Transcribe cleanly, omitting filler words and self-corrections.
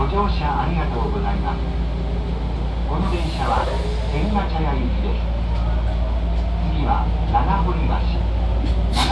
乗車ありがとうございます。この電車は天ヶ茶屋行きです。次は七堀橋。